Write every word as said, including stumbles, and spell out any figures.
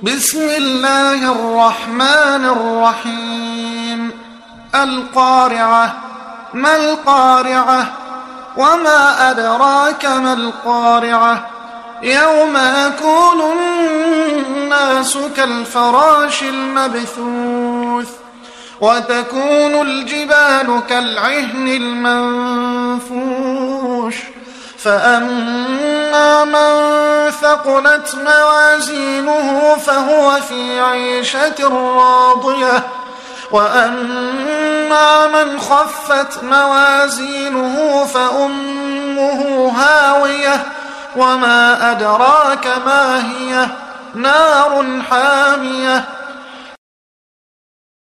بسم الله الرحمن الرحيم القارعة. ما القارعة؟ وما أدراك ما القارعة؟ يوم يكون الناس كالفراش المبثوث وتكون الجبال كالعهن المنفوش فأما من ثقلت موازينه فهو في عيشة راضية وأما من خفت موازينه فأمه هاوية وما أدراك ما هي نار حامية